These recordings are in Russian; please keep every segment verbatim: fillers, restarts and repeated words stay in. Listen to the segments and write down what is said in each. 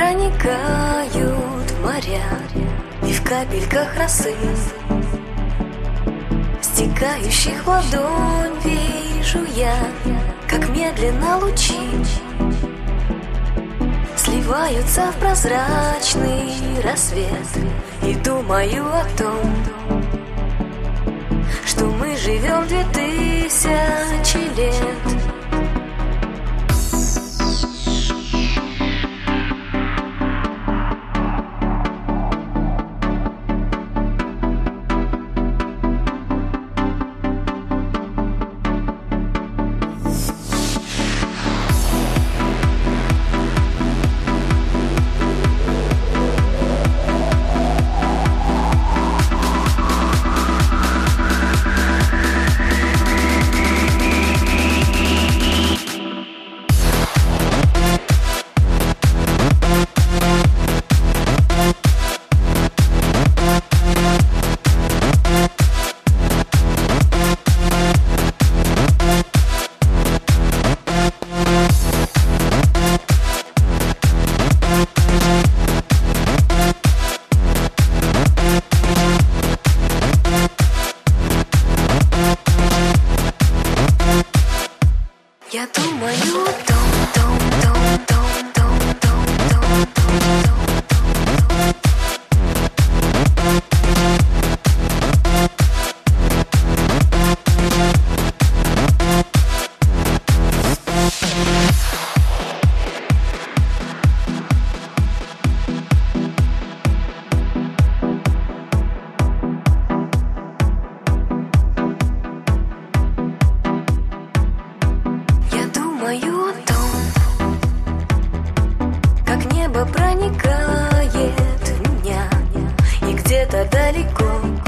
проникают в моря, и в капельках росы, стекающих в ладонь, вижу я, как медленно лучи сливаются в прозрачный рассвет. И думаю о том, что мы живем две тысячи лет. Я думаю, дом, дом, дом, дом, дом, дом, дом, дом, о том, как небо проникает в меня, и где-то далеко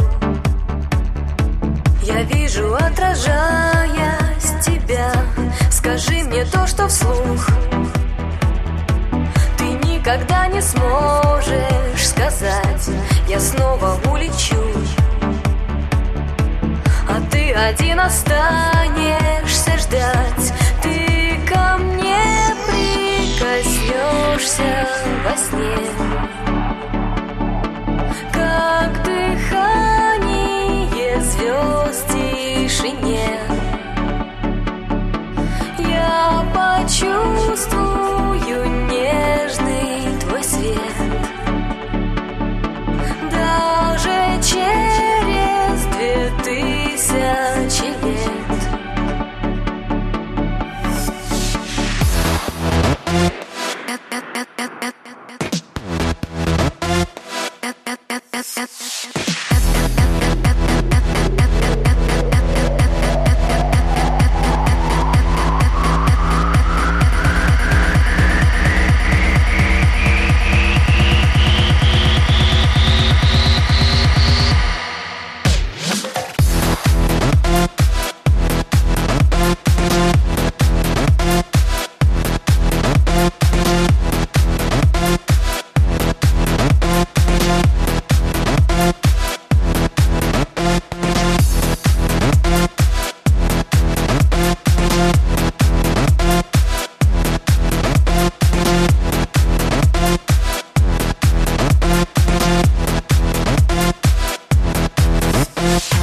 я вижу, отражаясь тебя. Скажи мне то, что вслух ты никогда не сможешь сказать. Я снова улечу, а ты один останешься ждать. Ты ко мне прикоснешься во сне, как дыхание звезд в тишине. Я почувствую нежный твой свет, даже через две тысячи лет. We'll be right back.